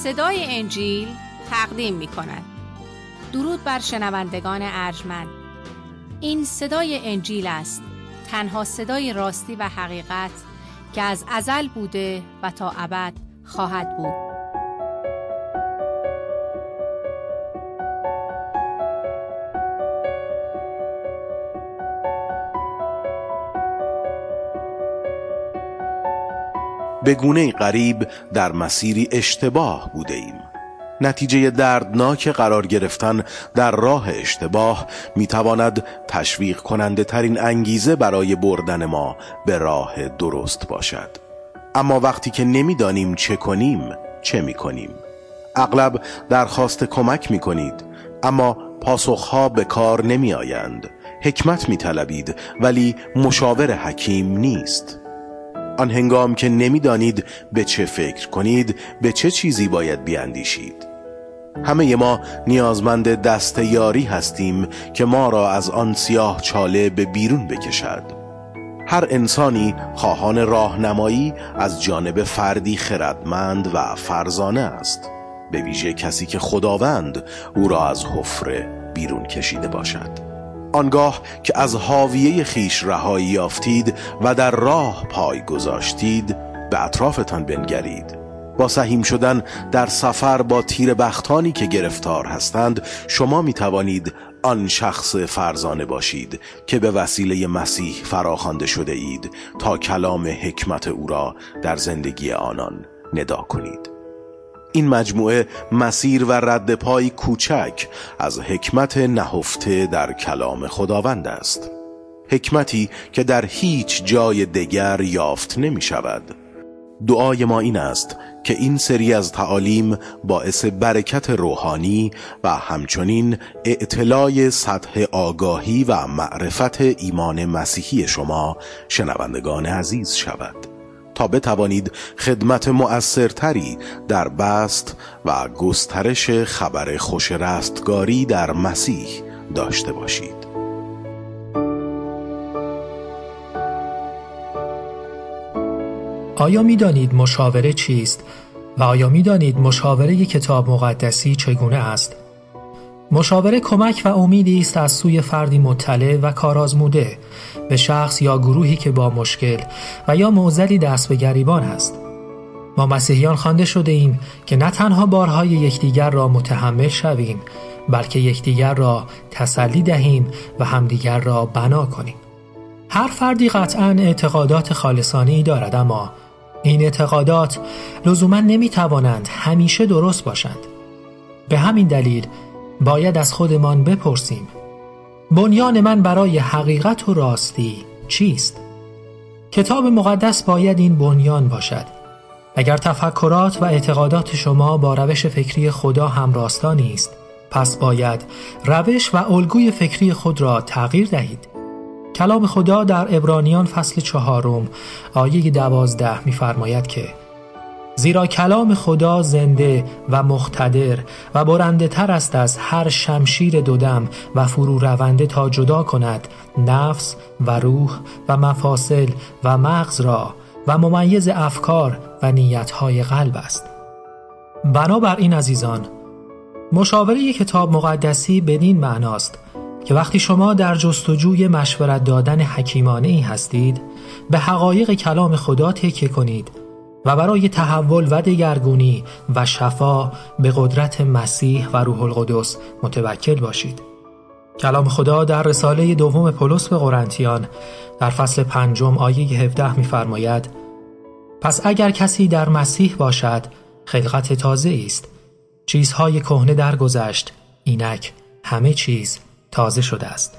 صدای انجیل تقدیم می کند. درود بر شنوندگان ارجمند. این صدای انجیل است، تنها صدای راستی و حقیقت که از ازل بوده و تا ابد خواهد بود. به گونه‌ای غریب در مسیری اشتباه بوده ایم. نتیجه دردناک قرار گرفتن در راه اشتباه میتواند تشویق کننده ترین انگیزه برای بردن ما به راه درست باشد. اما وقتی که نمیدانیم چه کنیم، چه میکنیم؟ اغلب درخواست کمک میکنید، اما پاسخها به کار نمی آیند. حکمت میطلبید، ولی مشاور حکیم نیست. آن هنگام که نمیدانید به چه فکر کنید، به چه چیزی باید بیاندیشید. همه ما نیازمند دست یاری هستیم که ما را از آن سیاه چاله به بیرون بکشد. هر انسانی خواهان راهنمایی از جانب فردی خردمند و فرزانه است، به ویژه کسی که خداوند او را از حفره بیرون کشیده باشد. آنگاه که از حاویه خیش رهایی یافتید و در راه پای گذاشتید، به اطرافتان بنگرید. با سهیم شدن در سفر با تیر بختانی که گرفتار هستند، شما می توانید آن شخص فرزانه باشید که به وسیله مسیح فراخوانده شده اید تا کلام حکمت او را در زندگی آنان ندا کنید. این مجموعه مسیر و رد پای کوچک از حکمت نهفته در کلام خداوند است. حکمتی که در هیچ جای دیگر یافت نمی شود. دعای ما این است که این سری از تعالیم باعث برکت روحانی و همچنین اطلاع سطح آگاهی و معرفت ایمان مسیحی شما شنوندگان عزیز شود، تا بتوانید خدمت مؤثرتری در بسط و گسترش خبر خوش رستگاری در مسیح داشته باشید. آیا می دانید مشاوره چیست و آیا می دانید مشاوره کتاب مقدسی چگونه است؟ مشاوره کمک و امیدی است از سوی فردی مطلع و کارآزموده به شخص یا گروهی که با مشکل و یا معضلی دست به گریبان است. ما مسیحیان خوانده شده ایم که نه تنها بارهای یکدیگر را متحمل شویم، بلکه یکدیگر را تسلی دهیم و همدیگر را بنا کنیم. هر فردی قطعاً اعتقادات خالصانه‌ای دارد، اما این اعتقادات لزوماً نمی‌توانند همیشه درست باشند. به همین دلیل باید از خودمان بپرسیم: بنیان من برای حقیقت و راستی چیست؟ کتاب مقدس باید این بنیان باشد. اگر تفکرات و اعتقادات شما با روش فکری خدا همراستا نیست، پس باید روش و الگوی فکری خود را تغییر دهید. کلام خدا در عبرانیان فصل 4 آیه 12 می‌فرماید که زیرا کلام خدا زنده و مقتدر و برنده تر است از هر شمشیر دودم و فرو رونده تا جدا کند نفس و روح و مفاصل و مغز را و ممیز افکار و نیت‌های قلب است. بنابراین عزیزان، مشاوره کتاب مقدسی بدین معناست که وقتی شما در جستجوی مشورت دادن حکیمانه‌ای هستید، به حقایق کلام خدا تکیه کنید و برای تحول و دگرگونی و شفا به قدرت مسیح و روح القدس متوکل باشید. کلام خدا در رساله دوم پولس به قرنتیان در فصل 5 آیه 17 می‌فرماید: پس اگر کسی در مسیح باشد، خلقت تازه است. چیزهای کهنه درگذشت، اینک همه چیز تازه شده است.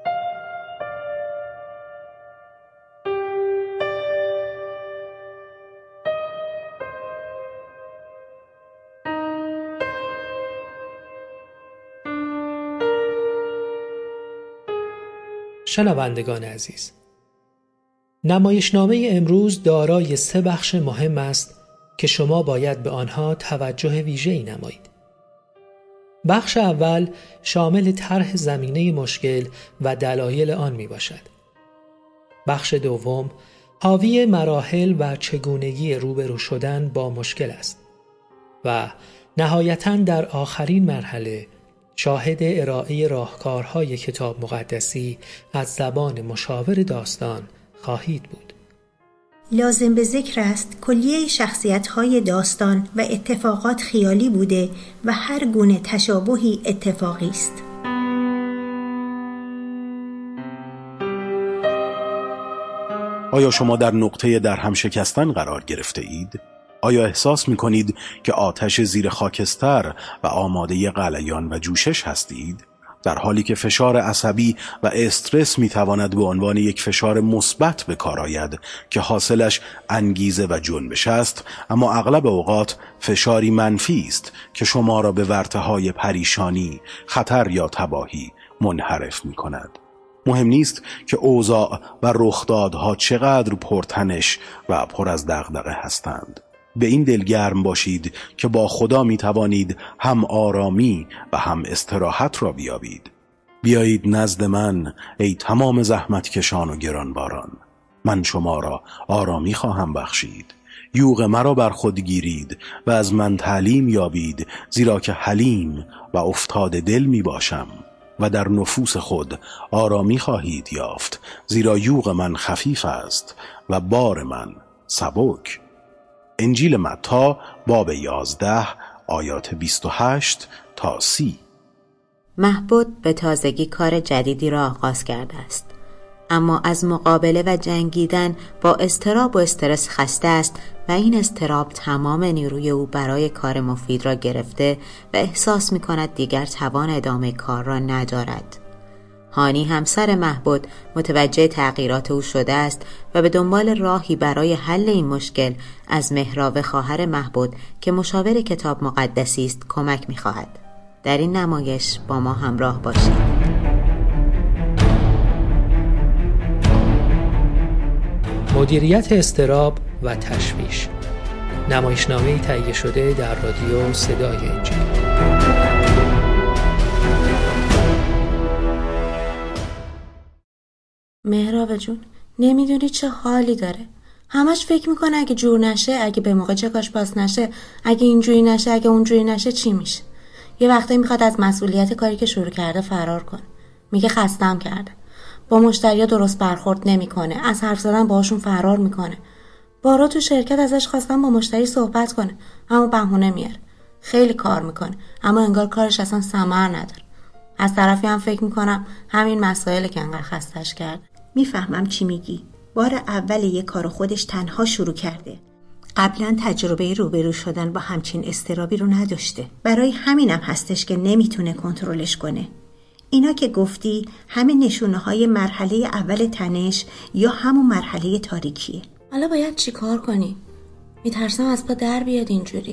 شنوندگان عزیز، نمایشنامه امروز دارای 3 بخش مهم است که شما باید به آنها توجه ویژه‌ای نمایید. بخش اول شامل طرح زمینه مشکل و دلایل آن می باشد. بخش دوم حاوی مراحل و چگونگی روبرو شدن با مشکل است. و نهایتاً در آخرین مرحله شاهد ارائه راهکارهای کتاب مقدسی از زبان مشاور داستان خواهید بود. لازم به ذکر است کلیه شخصیت‌های داستان و اتفاقات خیالی بوده و هر گونه تشابهی اتفاقی است. آیا شما در نقطه درهم شکستن قرار گرفته اید؟ آیا احساس می کنید که آتش زیر خاکستر و آماده غلیان و جوشش هستید؟ در حالی که فشار عصبی و استرس می تواند به عنوان یک فشار مثبت به کار آید که حاصلش انگیزه و جنبش است، اما اغلب اوقات فشاری منفی است که شما را به ورطه‌های پریشانی، خطر یا تباهی منحرف می کند. مهم نیست که اوضاع و رخدادها چقدر پرتنش و پر از دغدغه هستند. به این دلگرم باشید که با خدا می توانید هم آرامی و هم استراحت را بیابید. بیایید نزد من ای تمام زحمتکشان و گرانباران، من شما را آرامی خواهم بخشید. یوغ مرا بر خود گیرید و از من تعلیم یابید، زیرا که حلیم و افتاد دل می باشم و در نفوس خود آرامی خواهید یافت، زیرا یوغ من خفیف است و بار من سبک. انجیل متی باب 11 آیات 28 تا 30. مهبد به تازگی کار جدیدی را آغاز کرده است، اما از مقابله و جنگیدن با اضطراب و استرس خسته است و این اضطراب تمام نیروی او برای کار مفید را گرفته و احساس می کند دیگر توان ادامه کار را ندارد. هانی همسر مهبد متوجه تغییرات او شده است و به دنبال راهی برای حل این مشکل از مهراب خواهر مهبد که مشاور کتاب مقدسی است کمک می خواهد. در این نمایش با ما همراه باشید. مدیریت اضطراب و تشویش، نمایشنامه‌ای تهیه شده در رادیو صدای انجیل. مهراب جون، نمیدونی چه حالی داره. همش فکر میکنه اگه جور نشه، اگه به موقع چکاش باز نشه، اگه اینجوری نشه، اگه اونجوری نشه چی میشه. یه وقتی میخواد از مسئولیت کاری که شروع کرده فرار کنه. میگه خستم کرده. با مشتریا درست برخورد نمیکنه. از حرف زدن باهاشون فرار میکنه. بارا تو شرکت ازش خواستم با مشتری صحبت کنه، اما بهونه میاره. خیلی کار میکنه، اما انگار کارش اصلا ثمر نداره. از طرفی هم فکر میکنم همین مسائل که انقدر خستش کرده. میفهمم چی میگی. بار اول یه کارو خودش تنها شروع کرده. قبلا تجربه روبرو شدن با همچین اضطرابی رو نداشته. برای همینم هستش که نمیتونه کنترلش کنه. اینا که گفتی همه نشونه‌های مرحله اول تنش یا همون مرحله تاریکیه. حالا باید چی کار کنی؟ میترسم از پا در بیاد اینجوری.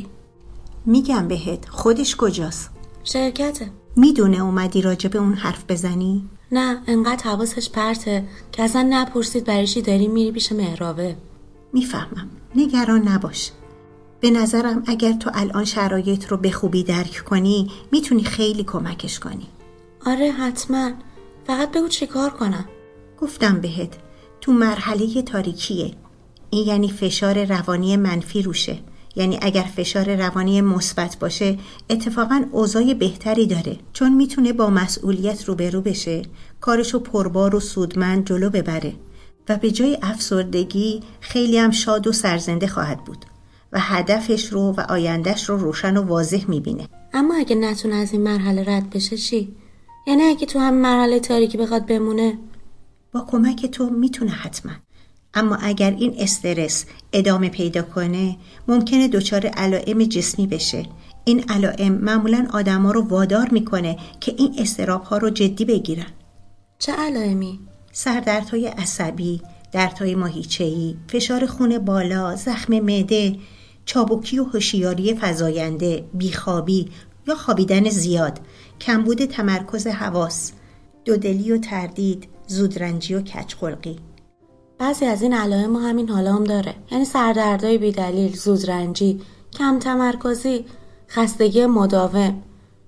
میگم بهت، خودش کجاست؟ شرکته. میدونه اومدی راجع به اون حرف بزنی؟ نه، انقدر حواسش پرته که اصلا نپرسید برای چی داری میری پیش مهرابه. میفهمم، نگران نباش. به نظرم اگر تو الان شرایط رو به خوبی درک کنی میتونی خیلی کمکش کنی. آره حتما، فقط بگو چی کار کنم. گفتم بهت تو مرحله تاریکیه. این یعنی فشار روانی منفی روشه. یعنی اگر فشار روانی مثبت باشه اتفاقاً اوضاع بهتری داره، چون میتونه با مسئولیت روبرو بشه، کارشو پربار و سودمند جلو ببره و به جای افسردگی خیلی هم شاد و سرزنده خواهد بود و هدفش رو و آیندهش رو روشن و واضح میبینه. اما اگه نتونه از این مرحله رد بشه چی؟ یعنی اگه تو هم مرحله تاریکی بخواد بمونه؟ با کمک تو میتونه حتما. اما اگر این استرس ادامه پیدا کنه ممکنه دچار علائم جسمی بشه. این علائم معمولاً آدما رو وادار میکنه که این اضطراب‌ها رو جدی بگیرن. چه علائمی؟ سردردهای عصبی، دردهای ماهیچه‌ای، فشار خون بالا، زخم معده، چابکی و هوشیاری فزاینده، بیخوابی یا خوابیدن زیاد، کمبود تمرکز حواس، دودلی و تردید، زودرنجی و کج‌خلقی. بعضی از این علائم همین حالا هم داره، یعنی سردردهای بی‌دلیل، زودرنجی، کم تمرکزی، خستگی مداوم.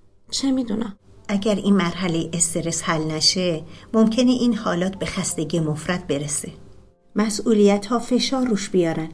چه میدونم. اگر این مرحله استرس حل نشه ممکنه این حالات به خستگی مفرط برسه. مسئولیت ها فشار روش بیارن.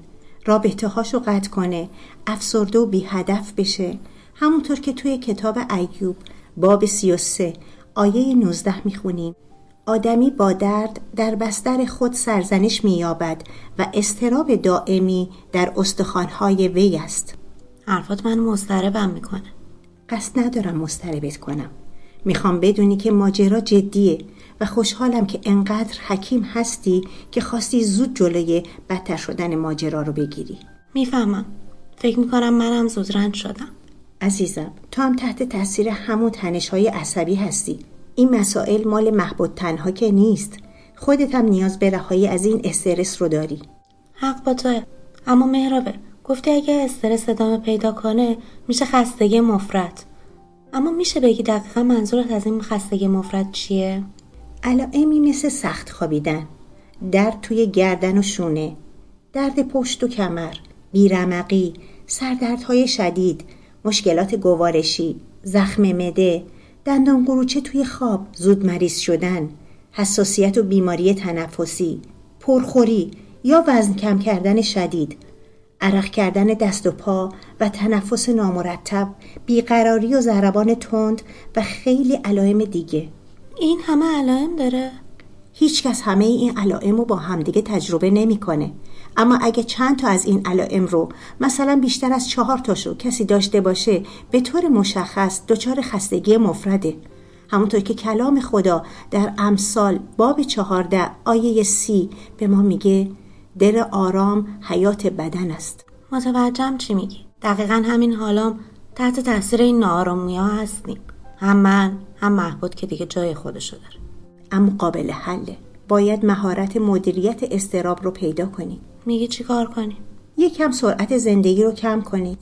رابطه هاشو قطع کنه، افسرده و بی هدف بشه، همونطور که توی کتاب ایوب باب 33 آیه 19 میخونیم: آدمی با درد در بستر خود سرزنش مییابد و اضطراب دائمی در استخوان‌های وی است. حرفات من مضطربم میکنه. قصد ندارم مضطربت کنم. میخوام بدونی که ماجرا جدیه و خوشحالم که انقدر حکیم هستی که خواستی زود جلوی بدتر شدن ماجرا رو بگیری. میفهمم. فکر میکنم منم زود رنج شدم. عزیزم، تو هم تحت تاثیر همون تنش‌های عصبی هستی. این مسائل مال محبوب تنها که نیست. خودت هم نیاز به رهایی از این استرس رو داری. حق با توه. اما مهرابه، گفتی اگه استرس ادامه پیدا کنه میشه خستگی مفرط. اما میشه بگی دقیقا منظورت از این خستگی مفرط چیه؟ علائمی مثل سخت خوابیدن، درد توی گردن و شونه، درد پشت و کمر، بیرمقی، سردردهای شدید، مشکلات گوارشی، زخم معده، دندان قروچه توی خواب، زود مریض شدن، حساسیت و بیماری تنفسی، پرخوری یا وزن کم کردن شدید، عرق کردن دست و پا و تنفس نامرتب، بیقراری و ضربان تند و خیلی علائم دیگه. این همه علائم داره؟ هیچکس همه این علائم رو با همدیگه تجربه نمی‌کنه. اما اگه چند تا از این علائم رو، مثلا بیشتر از 4 تاشو کسی داشته باشه، به طور مشخص دچار خستگی مفرده. همونطور که کلام خدا در امثال باب 14 آیه 30 به ما میگه دل آرام حیات بدن است. متوجهم چی میگی. دقیقا همین حالام تحت تاثیر این ناآرامی ها هستیم. هم من هم محبود که دیگه جای خودشو داره. اما قابل حله. باید مهارت مدیریت اضطراب رو پیدا کنید. میگی چی کار کنیم؟ یکم سرعت زندگی رو کم کنید.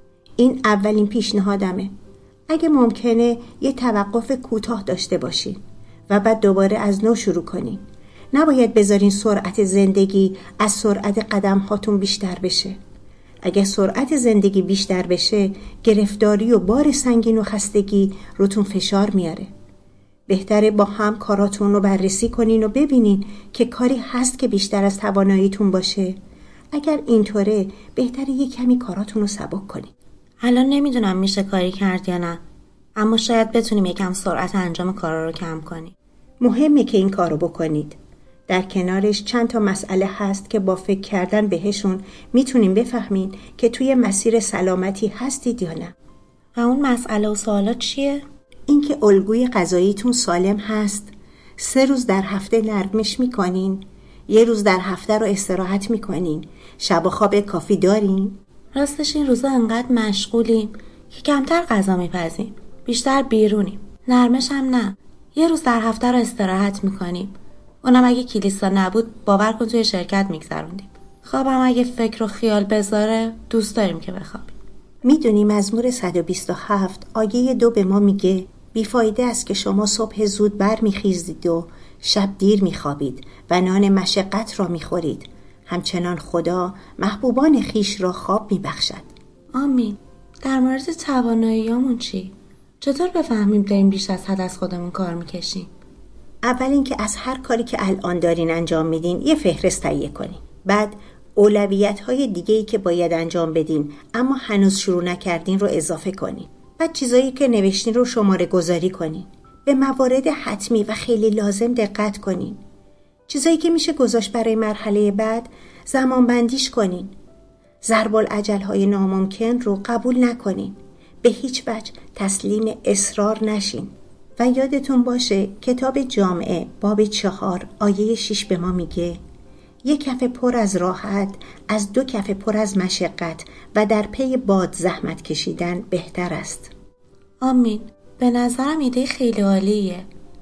این اولین پیشنهادمه. اگه ممکنه یه توقف کوتاه داشته باشین و بعد دوباره از نو شروع کنین. نباید بذارین سرعت زندگی از سرعت قدم هاتون بیشتر بشه. اگه سرعت زندگی بیشتر بشه، گرفتاری و بار سنگین و خستگی روتون فشار میاره. بهتره با هم کاراتون رو بررسی کنین و ببینین که کاری هست که بیشتر از تواناییتون باشه. اگر اینطوره، بهتره یه کمی کاراتون رو سبک کنین. الان نمیدونم میشه کاری کرد یا نه، اما شاید بتونیم یکم سرعت انجام کارا رو کم کنیم. مهمه که این کارو بکنید. در کنارش چند تا مسئله هست که با فکر کردن بهشون میتونیم بفهمین که توی مسیر سلامتی هستید یا نه. و اون مسئله و سوالات چیه؟ اینکه الگوی غذاییتون سالم هست، 3 روز در هفته نرمش میکنین، 1 روز در هفته رو استراحت میکنین، شب و خواب کافی دارین. راستش این روزا انقدر مشغولیم که کمتر غذا میپزیم، بیشتر بیرونیم. نرمش هم نه، 1 روز در هفته رو استراحت میکنیم. اونم اگه کلیسا نبود باور کن توی شرکت میگذروندیم. خوابم اگه فکر و خیال بذاره دوست داریم که بخوابیم. میدونی مزمور 127 آیه 2 به ما میگه بیفایده است که شما صبح زود بر میخیزید و شب دیر میخوابید و نان مشقت را میخورید. همچنان خدا محبوبان خیش را خواب میبخشد. آمین. در مورد تواناییامون چی؟ چطور بفهمیم داریم بیش از حد از خودمون کار میکشیم؟ اول این که از هر کاری که الان دارین انجام میدین یه فهرست تهیه کنین. بعد اولویت‌های دیگه‌ای که باید انجام بدین اما هنوز شروع نکردین رو اضافه کنین. بعد چیزایی که نوشتین رو شماره گذاری کنین. به موارد حتمی و خیلی لازم دقت کنین. چیزایی که میشه گذاشت برای مرحله بعد زمان بندیش کنین. ضرب العجل‌های ناممکن رو قبول نکنین. به هیچ وجه تسلیم اصرار نشین. و یادتون باشه کتاب جامعه باب 4 آیه 6 به ما میگه 1 کف پر از راحت از 2 کف پر از مشقت و در پی باد زحمت کشیدن بهتر است. آمین. به نظرم ایده خیلی عالیه.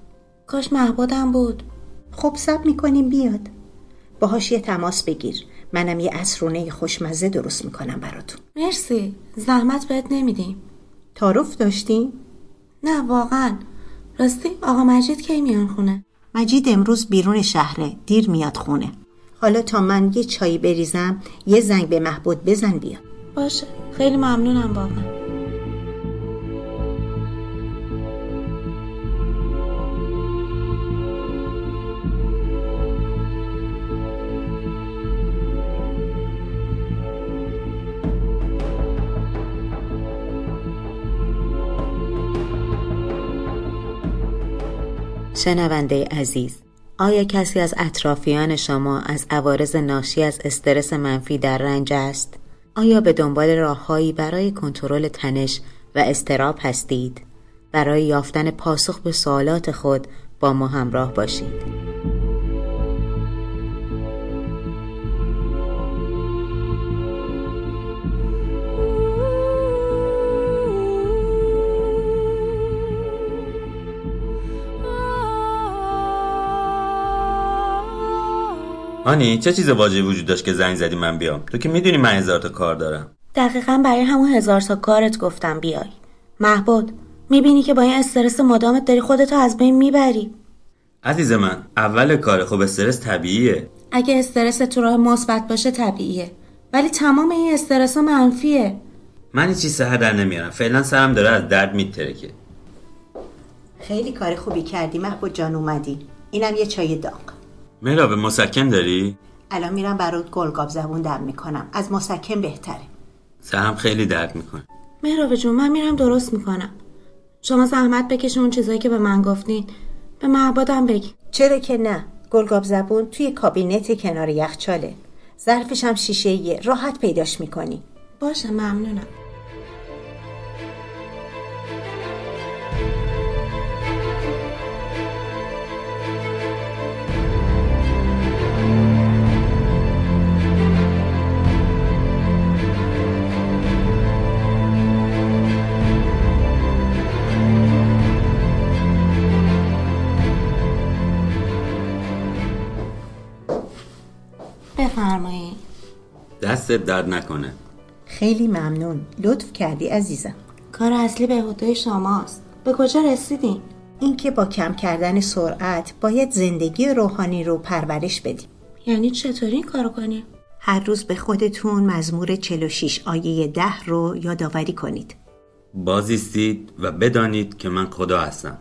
کاش محبودم بود. خب صبر میکنیم بیاد. باهاش یه تماس بگیر. منم یه عصرونه خوشمزه درست میکنم براتون. مرسی. زحمت بهت نمیدیم. تعارف داشتیم؟ نه واقعا. راستی آقا مجید کی میان خونه؟ مجید امروز بیرون شهره، دیر میاد خونه. حالا تا من یه چایی بریزم یه زنگ به محبود بزن بیا. باشه. خیلی ممنونم واقعا. شنونده عزیز، آیا کسی از اطرافیان شما از عوارض ناشی از استرس منفی در رنج است؟ آیا به دنبال راههایی برای کنترل تنش و اضطراب هستید؟ برای یافتن پاسخ به سوالات خود با ما همراه باشید. هانی چه چیز واجبی وجود داشت که زنگ زدی من بیام؟ تو که میدونی من 1000 تا کار دارم. دقیقاً برای همون 1000 تا کارت گفتم بیای. مهبد، میبینی که با این استرس مدامت داری خودتو از بین میبری. عزیز من، اول کار خب استرس طبیعیه. اگه استرس تو راه مثبت باشه طبیعیه، ولی تمام این استرس منفیه. من هیچ چیز سر در نمیارم. فعلا سرم داره از درد میترکه. خیلی کار خوبی کردی مهبد جان، اومدی. اینم یه چای داغ. مهراب مسکن داری؟ الان میرم برات گلگاب زبون دم میکنم. از مسکن بهتره. سرم خیلی درد میکنه. مهراب جون من میرم درست میکنم. شما زحمت بکشین اون چیزایی که به من گفتین به مهبدم بگی. چرا که نه. گلگاب زبون توی کابینت کنار یخچاله. ظرفش هم شیشه‌ایه، راحت پیداش میکنی. باشه ممنونم. بفرمایید. دستت درد نکنه. خیلی ممنون، لطف کردی عزیزم. کار اصلی به عهده شماست. به کجا رسیدین؟ این که با کم کردن سرعت باید زندگی روحانی رو پرورش بدیم. یعنی چطوری این کارو کنیم؟ هر روز به خودتون مزمور 46 آیه 10 رو یادآوری کنید. بازایستید و بدانید که من خدا هستم.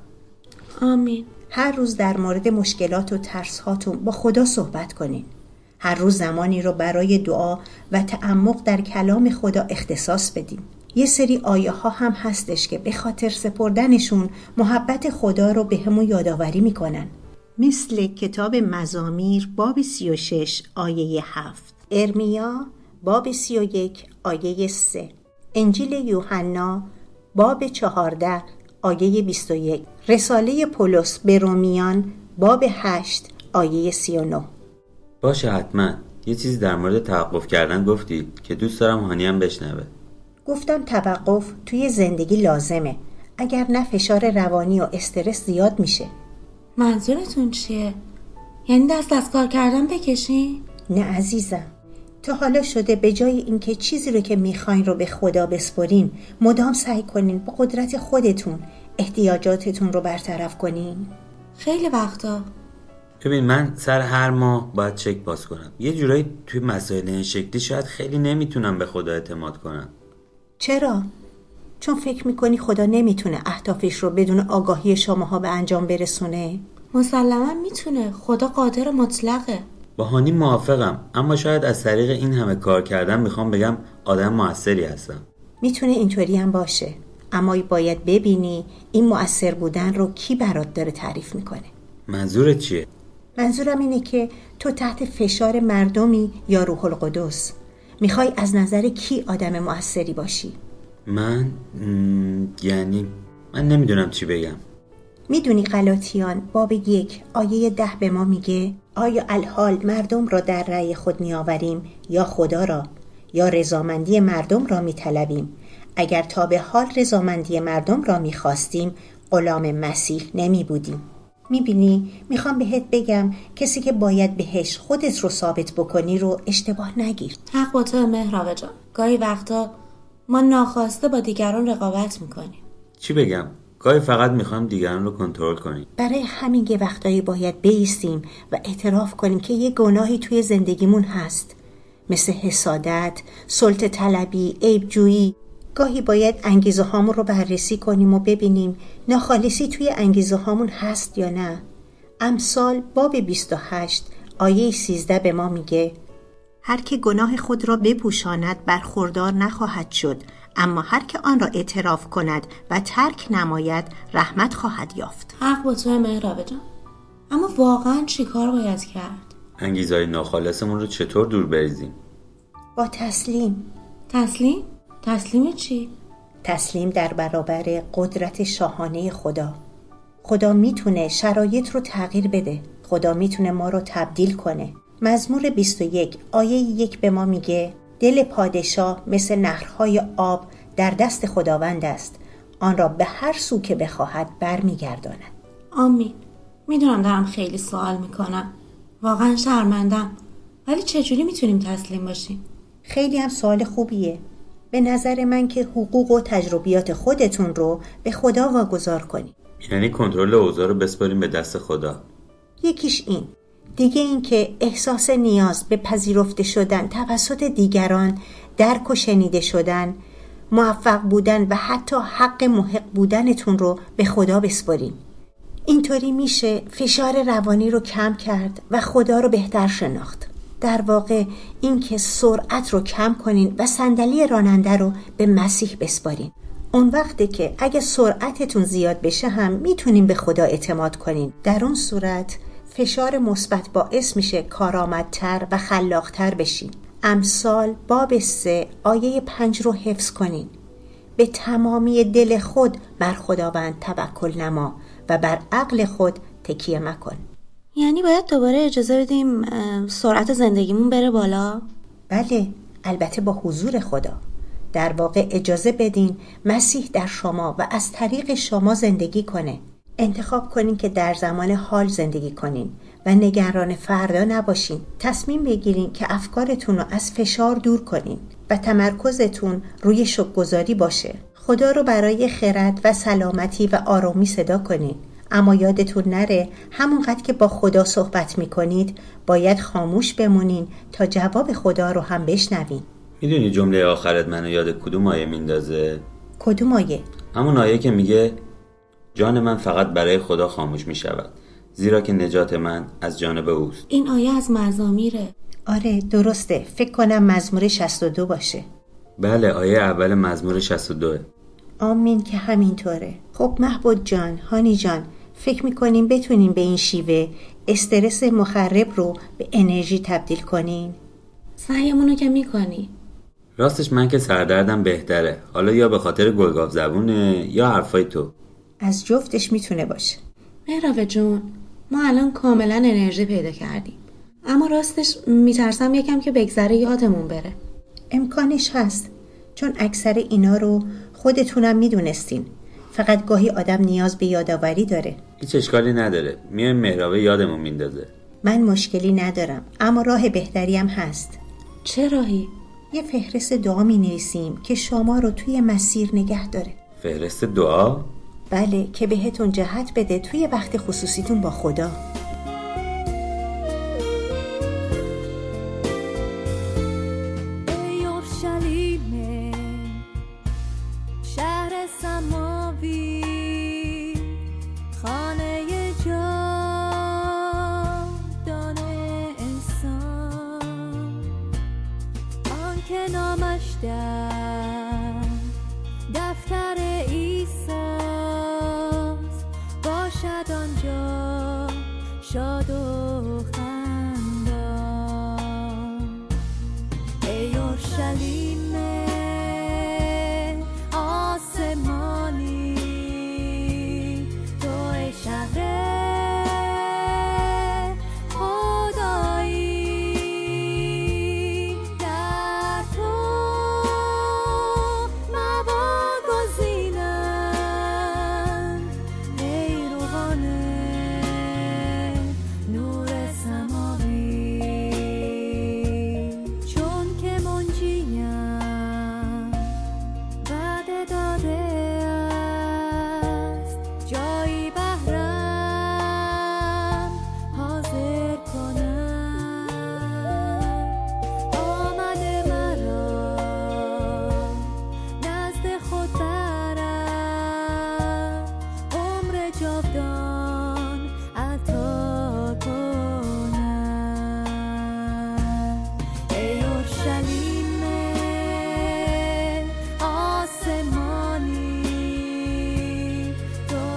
آمین. هر روز در مورد مشکلات و ترس هاتون با خدا صحبت کنین. هر روز زمانی رو برای دعا و تعمق در کلام خدا اختصاص بدیم. یه سری آیه ها هم هستش که به خاطر سپردنشون محبت خدا رو به همون یادآوری میکنن. مثل کتاب مزامیر باب 36 آیه 7، ارمیا باب 31 آیه 3، انجیل یوحنا باب 14 آیه 21، رساله پولس به رومیان باب 8 آیه 39. باشه حتما. یه چیزی در مورد توقف کردن گفتی که دوست دارم هانی هم بشنوه. گفتم توقف توی زندگی لازمه، اگر نه فشار روانی و استرس زیاد میشه. منظورتون چیه؟ یعنی دست از کار کردن بکشین؟ نه عزیزم، تا حالا شده به جای اینکه چیزی رو که میخواین رو به خدا بسپرین مدام سعی کنین با قدرت خودتون احتیاجاتتون رو برطرف کنین؟ خیلی وقتا. ببین من سر هر ماه باید چک باز کنم. یه جورایی توی مسائل این شکلی شاید خیلی نمیتونم به خدا اعتماد کنم. چرا؟ چون فکر میکنی خدا نمیتونه اهدافش رو بدون آگاهی شماها به انجام برسونه؟ مسلما میتونه. خدا قادر مطلقه. با هانی موافقم، اما شاید از طریق این همه کار کردن میخوام بگم آدم موثری هستم. میتونه اینطوری هم باشه، اما باید ببینی این مؤثر بودن رو کی برات داره تعریف میکنه. منظورت چیه؟ منظورم اینه که تو تحت فشار مردمی یا روح القدس میخوای از نظر کی آدم مؤثری باشی؟ من یعنی من نمیدونم چی بگم. میدونی غلاطیان باب 1 آیه 10 به ما میگه آیا الحال مردم را در رأی خود میآوریم یا خدا را، یا رضامندی مردم را میطلبیم؟ اگر تا به حال رضامندی مردم را میخواستیم غلام مسیح نمی بودیم. میبینی میخوام بهت بگم کسی که باید بهش خودت رو ثابت بکنی رو اشتباه نگیر. حق با تو مهراب جان. گاهی وقتا ما ناخواسته با دیگران رقابت میکنیم. چی بگم؟ گاهی فقط میخوام دیگران رو کنترل کنیم. برای همین یه وقتایی باید بایستیم و اعتراف کنیم که یه گناهی توی زندگیمون هست، مثل حسادت، سلطه طلبی، عیبجویی. گاهی باید انگیزه هامون رو بررسی کنیم و ببینیم ناخالصی توی انگیزه هامون هست یا نه. امثال باب 28 آیه 13 به ما میگه هر که گناه خود را بپوشاند برخوردار نخواهد شد، اما هر که آن را اعتراف کند و ترک نماید رحمت خواهد یافت. حق با تو مهرابه جان، اما واقعا چی کار باید کرد؟ انگیزهای ناخالصمون رو چطور دور بریزیم؟ با تسلیم. تسلیم؟ تسلیم چی؟ تسلیم در برابر قدرت شاهانه خدا. خدا میتونه شرایط رو تغییر بده. خدا میتونه ما رو تبدیل کنه. مزمور 21 آیه 1 به ما میگه دل پادشاه مثل نهرهای آب در دست خداوند است، آن را به هر سو که بخواهد برمیگرداند. آمین. میدونم دارم خیلی سوال میکنم، واقعا شرمندم، ولی چجوری میتونیم تسلیم باشیم؟ خیلی هم سوال خوبیه. به نظر من که حقوق و تجربیات خودتون رو به خدا واگذار کنید. یعنی کنترل اوضاع رو بسپاریم به دست خدا. یکیش این. دیگه این که احساس نیاز به پذیرفته شدن توسط دیگران، درک و شنیده شدن، موفق بودن و حتی حق محق بودنتون رو به خدا بسپارین. اینطوری میشه فشار روانی رو کم کرد و خدا رو بهتر شناخت. در واقع این که سرعت رو کم کنین و صندلی راننده رو به مسیح بسپارین. اون وقته که اگه سرعتتون زیاد بشه هم میتونین به خدا اعتماد کنین. در اون صورت فشار مثبت باعث میشه کارآمدتر و خلاقتر بشین. امثال باب 3 آیه 5 رو حفظ کنین. به تمامی دل خود بر خداوند توکل نما و بر عقل خود تکیه مکن. یعنی باید دوباره اجازه بدیم سرعت زندگیمون بره بالا؟ بله، البته با حضور خدا. در واقع اجازه بدین مسیح در شما و از طریق شما زندگی کنه. انتخاب کنین که در زمان حال زندگی کنین و نگران فردا نباشین. تصمیم بگیرین که افکارتون رو از فشار دور کنین و تمرکزتون روی شکرگزاری باشه. خدا رو برای خرد و سلامتی و آرامی صدا کنین. اما یادتون نره همونقدر که با خدا صحبت میکنید باید خاموش بمونین تا جواب خدا رو هم بشنوین. میدونی جمله آخرت منو یاد کدوم آیه میندازه؟ کدوم آیه؟ همون آیه که میگه جان من فقط برای خدا خاموش میشود، زیرا که نجات من از جانب اوست. این آیه از مزامیره. آره درسته، فکر کنم مزمور 62 باشه. بله، آیه اول مزمور 62. آمین که همینطوره. خب محبوب جان، هانی جان، فکر میکنیم بتونیم به این شیوه استرس مخرب رو به انرژی تبدیل کنیم؟ سعیمونو که میکنی. راستش من که سردردم بهتره، حالا یا به خاطر گلگاف زبونه یا حرفای تو. از جفتش میتونه باشه. مهرابه جون، ما الان کاملا انرژی پیدا کردیم، اما راستش میترسم یکم که بگذره یادمون بره. امکانش هست، چون اکثر اینا رو خودتونم میدونستین. فقط گاهی آدم نیاز به یادآوری داره. هیچ اشکالی نداره، میایم مهرابه یادمون میندازه. من مشکلی ندارم، اما راه بهتری هم هست. چه راهی؟ یه فهرست دعا مینویسیم که شما رو توی مسیر نگه داره. فهرست دعا؟ بله، که بهتون جهت بده توی وقت خصوصیتون با خدا. دفتر ایساس باشد آنجا شاد و خندان. ای اورشلیم آسمانی، تو ای شهر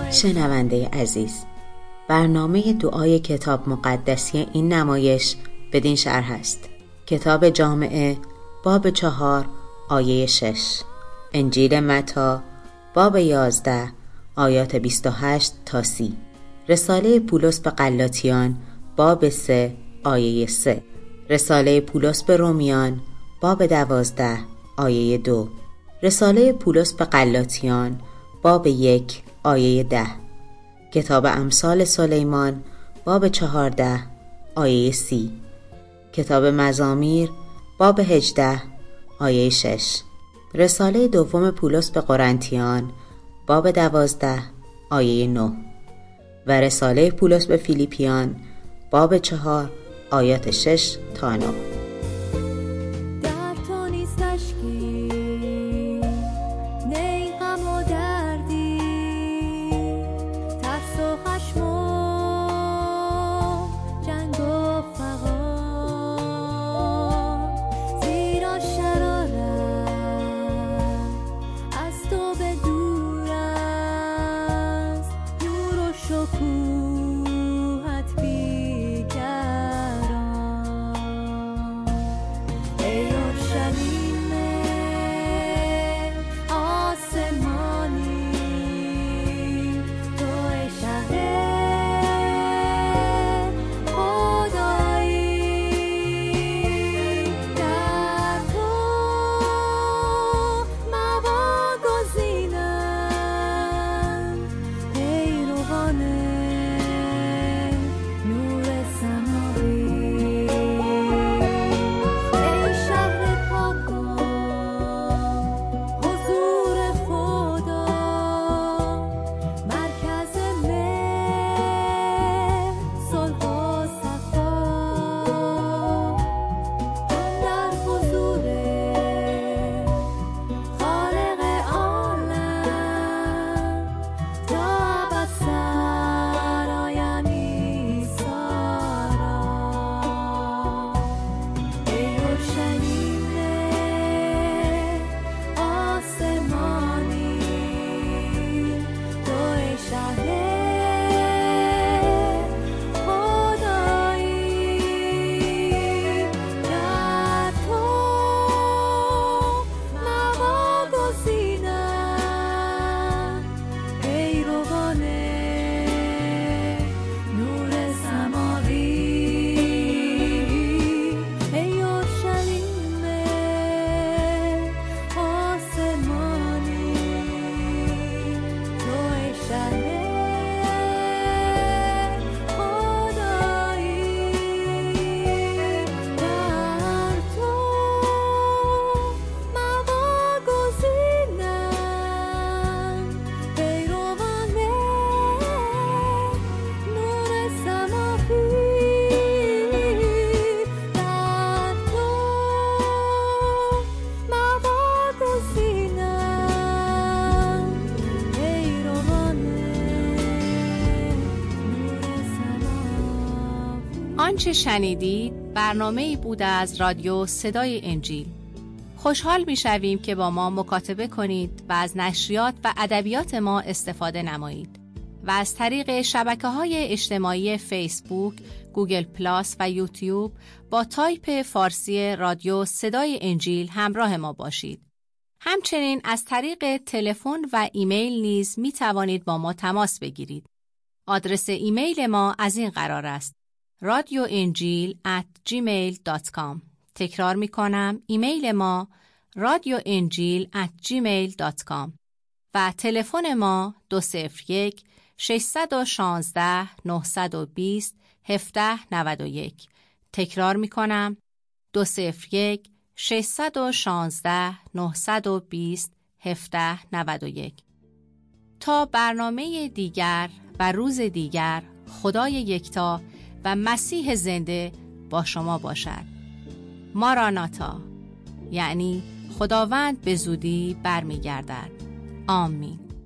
شنونده عزیز، برنامه دعای کتاب مقدسی این نمایش بدین شرح است: کتاب جامعه باب 4 آیه 6، انجیل متی باب 11 آیات 28 تا 30، رساله پولس به غلاطیان باب 3 آیه 3، رساله پولس به رومیان باب 12 آیه 2، رساله پولس به غلاطیان باب 1 آیه 10، کتاب امثال سلیمان باب 14 آیه 30، کتاب مزامیر باب 18 آیه 6، رساله دوم پولس به قرنتیان باب 12 آیه 9 و رساله پولس به فیلیپیان باب 4 آیات 6 تا 9. آنچه شنیدید برنامه‌ای بود از رادیو صدای انجیل. خوشحال می‌شویم که با ما مکاتبه کنید و از نشریات و ادبیات ما استفاده نمایید و از طریق شبکه‌های اجتماعی فیسبوک، گوگل پلاس و یوتیوب با تایپ فارسی رادیو صدای انجیل همراه ما باشید. همچنین از طریق تلفن و ایمیل نیز می‌توانید با ما تماس بگیرید. آدرس ایمیل ما از این قرار است: radioenjil@gmail.com. تکرار می کنم، ایمیل ما radioenjil@gmail.com و تلفن ما 201-616-920-1791. تکرار می کنم، 201-616-920-1791. تا برنامه دیگر و روز دیگر، خدای یکتا و مسیح زنده با شما باشد. ماراناتا، یعنی خداوند به زودی برمیگردد. آمین.